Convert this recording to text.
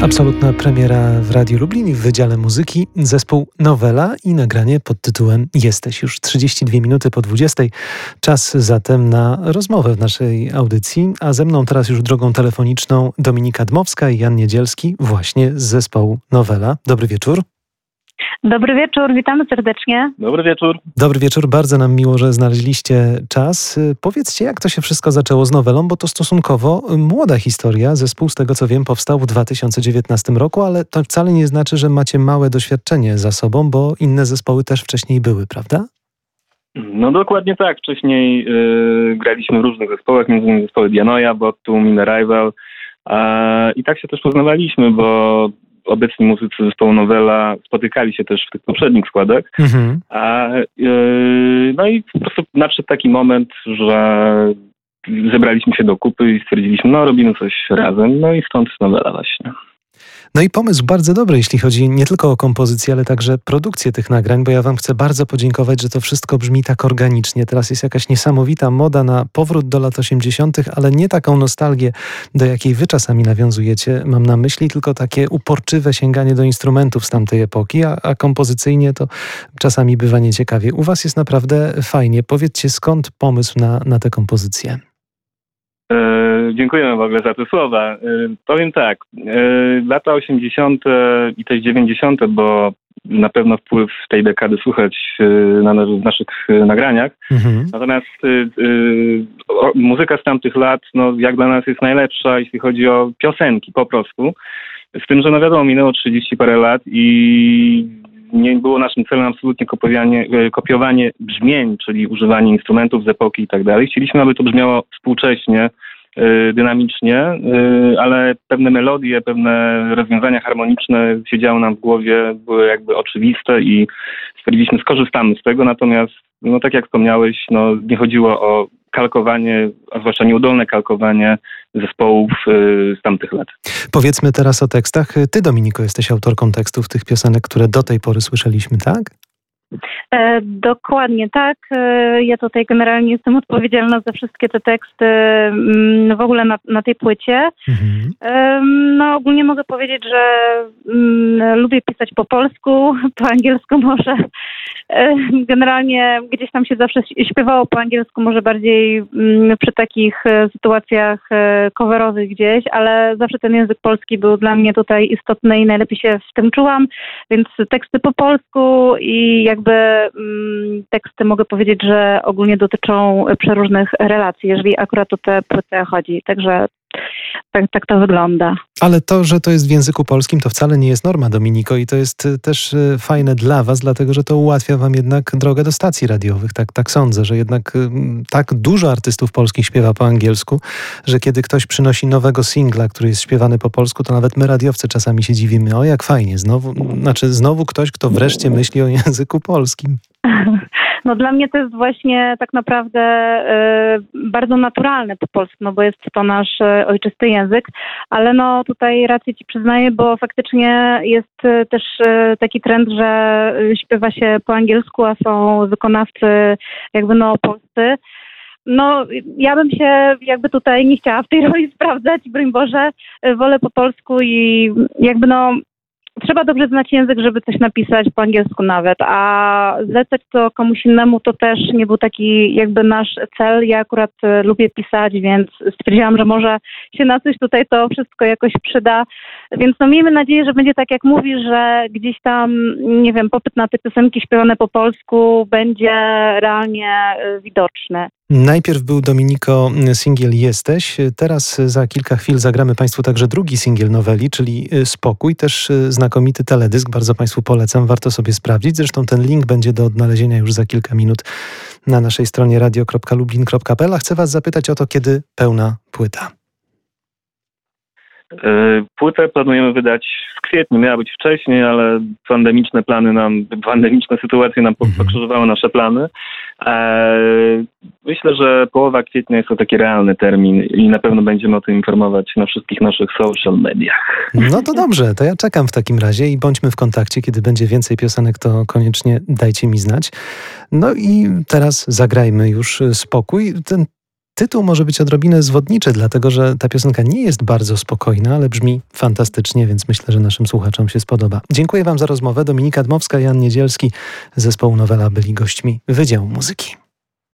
Absolutna premiera w Radiu Lublin i w Wydziale Muzyki. Zespół Nowela i nagranie pod tytułem Jesteś. Już 32 minuty po 20. Czas zatem na rozmowę w naszej audycji. A ze mną teraz już drogą telefoniczną Dominika Dmowska i Jan Niedzielski, właśnie z zespołu Nowela. Dobry wieczór. Dobry wieczór, witamy serdecznie. Dobry wieczór. Dobry wieczór, bardzo nam miło, że znaleźliście czas. Powiedzcie, jak to się wszystko zaczęło z Nowelą, bo to stosunkowo młoda historia. Zespół, z tego co wiem, powstał w 2019 roku, ale to wcale nie znaczy, że macie małe doświadczenie za sobą, bo inne zespoły też wcześniej były, prawda? No dokładnie tak. Wcześniej graliśmy w różnych zespołach, między innymi zespoły Dianoja, Bottum, In Arrival. I tak się też poznawaliśmy, bo obecni muzycy zespołu Nowela spotykali się też w tych poprzednich składach. Mhm. No i po prostu nadszedł taki moment, że zebraliśmy się do kupy i stwierdziliśmy, no robimy coś razem. No i stąd Nowela właśnie. No i pomysł bardzo dobry, jeśli chodzi nie tylko o kompozycję, ale także produkcję tych nagrań, bo ja wam chcę bardzo podziękować, że to wszystko brzmi tak organicznie. Teraz jest jakaś niesamowita moda na powrót do lat 80., ale nie taką nostalgię, do jakiej wy czasami nawiązujecie, mam na myśli, tylko takie uporczywe sięganie do instrumentów z tamtej epoki, a kompozycyjnie to czasami bywa nieciekawie. U was jest naprawdę fajnie. Powiedzcie, skąd pomysł na tę kompozycję? Dziękujemy w ogóle za te słowa. Powiem tak, lata 80. i też 90., bo na pewno wpływ tej dekady słychać w naszych nagraniach. Mhm. Natomiast muzyka z tamtych lat, no jak dla nas jest najlepsza, jeśli chodzi o piosenki po prostu. Z tym, że no wiadomo, minęło 30 parę lat i nie było naszym celem absolutnie kopiowanie brzmień, czyli używanie instrumentów z epoki i tak dalej. Chcieliśmy, aby to brzmiało współcześnie, dynamicznie, ale pewne melodie, pewne rozwiązania harmoniczne siedziały nam w głowie, były jakby oczywiste i stwierdziliśmy, skorzystamy z tego, natomiast no tak jak wspomniałeś, no nie chodziło o kalkowanie, a zwłaszcza nieudolne kalkowanie zespołów z tamtych lat. Powiedzmy teraz o tekstach. Ty, Dominiko, jesteś autorką tekstów tych piosenek, które do tej pory słyszeliśmy, tak? Dokładnie tak. Ja tutaj generalnie jestem odpowiedzialna za wszystkie te teksty w ogóle na tej płycie. Mhm. No ogólnie mogę powiedzieć, że lubię pisać po polsku, po angielsku może. Generalnie gdzieś tam się zawsze śpiewało po angielsku, może bardziej przy takich sytuacjach coverowych gdzieś, ale zawsze ten język polski był dla mnie tutaj istotny i najlepiej się w tym czułam, więc teksty po polsku i jakby teksty mogę powiedzieć, że ogólnie dotyczą przeróżnych relacji, jeżeli akurat o tę płytę chodzi. Także tak to wygląda. Ale to, że to jest w języku polskim, to wcale nie jest norma, Dominiko, i to jest też fajne dla was, dlatego że to ułatwia wam jednak drogę do stacji radiowych. Tak sądzę, że jednak tak dużo artystów polskich śpiewa po angielsku, że kiedy ktoś przynosi nowego singla, który jest śpiewany po polsku, to nawet my radiowcy czasami się dziwimy. O, jak fajnie, znowu ktoś, kto wreszcie myśli o języku polskim. No dla mnie to jest właśnie tak naprawdę bardzo naturalne po polsku, no bo jest to nasz ojczysty język, ale no tutaj rację ci przyznaję, bo faktycznie jest też taki trend, że śpiewa się po angielsku, a są wykonawcy jakby polscy. No, ja bym się jakby tutaj nie chciała w tej roli sprawdzać, broń Boże, wolę po polsku i jakby trzeba dobrze znać język, żeby coś napisać po angielsku nawet, a zlecać to komuś innemu to też nie był taki jakby nasz cel. Ja akurat lubię pisać, więc stwierdziłam, że może się na coś tutaj to wszystko jakoś przyda. Więc miejmy nadzieję, że będzie tak jak mówisz, że gdzieś tam, nie wiem, popyt na te piosenki śpiewane po polsku będzie realnie widoczny. Najpierw był, Dominiko, singiel Jesteś. Teraz za kilka chwil zagramy Państwu także drugi singiel Noweli, czyli Spokój. Też znakomity teledysk, bardzo Państwu polecam, warto sobie sprawdzić. Zresztą ten link będzie do odnalezienia już za kilka minut na naszej stronie radio.lublin.pl. A chcę Was zapytać o to, kiedy pełna płyta. Płytę planujemy wydać w kwietniu, miała być wcześniej, ale pandemiczne sytuacje nam pokrzyżowały nasze plany. Myślę, że połowa kwietnia jest to taki realny termin i na pewno będziemy o tym informować na wszystkich naszych social mediach. No to dobrze, to ja czekam w takim razie i bądźmy w kontakcie. Kiedy będzie więcej piosenek, to koniecznie dajcie mi znać. No i teraz zagrajmy już Spokój. Ten tytuł może być odrobinę zwodniczy, dlatego że ta piosenka nie jest bardzo spokojna, ale brzmi fantastycznie, więc myślę, że naszym słuchaczom się spodoba. Dziękuję wam za rozmowę. Dominika Dmowska i Jan Niedzielski z zespołu Nowela byli gośćmi Wydziału Muzyki.